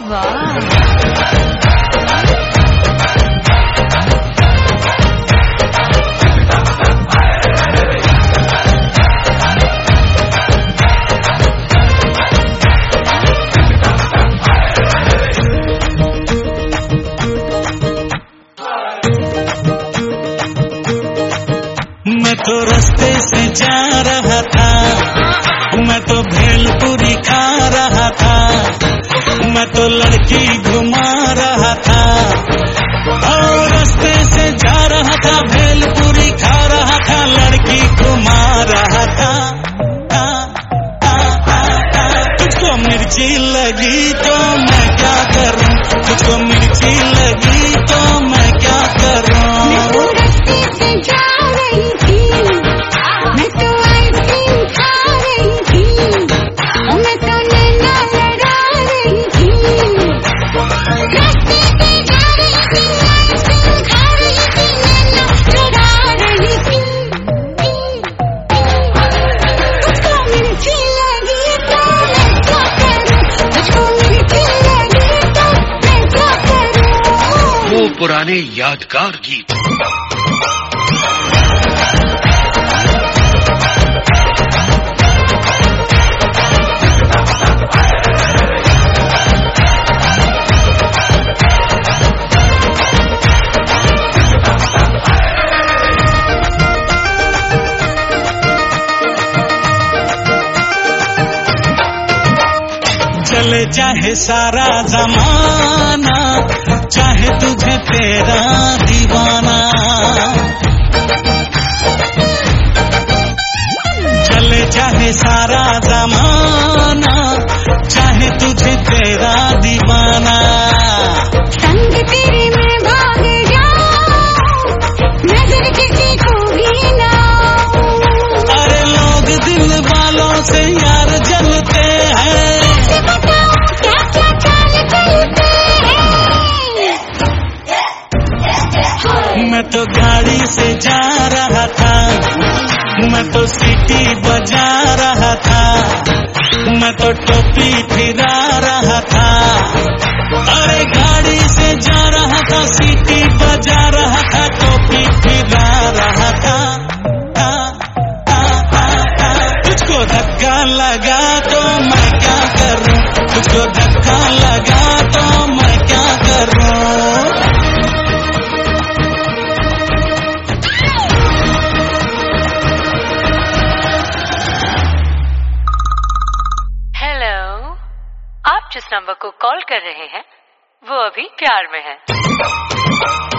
मैं तो रास्ते से जा रहा था, मैं तो भेलपुरी खा रहा था, मैं तो लड़की घुमा रहा था। और रास्ते से जा रहा था, भेलपुरी खा रहा था, लड़की घुमा रहा था। तुझको मिर्ची लगी तो मैं क्या करूं, तुझको मिर्ची लगी तो मैं क्या करूं। पुराने यादगार गीत। चले चाहे सारा जमाना, चाहे तुझे तेरा दीवाना, चले चाहे सारा जमाना, चाहे तुझे तेरा दीवाना। संग तेरे में भाग जाऊं, नजर किसी को भी ना। अरे लोग दिल वालों से यार जलते हैं, क्या क्या चाल चलते हैं। मैं तो गाड़ी से जा रहा था, मैं तो सीटी बजा रहा था, मैं तो टोपी फिरा रहा था। अरे गाड़ी से जा रहा था, सीटी बजा रहा था, टोपी फिरा रहा था। तुझको धक्का लगा तो मैं क्या करूं, तुझको धक्का लगा तो मैं क्या करूं। आप जिस नंबर को कॉल कर रहे हैं वो अभी प्यार में है।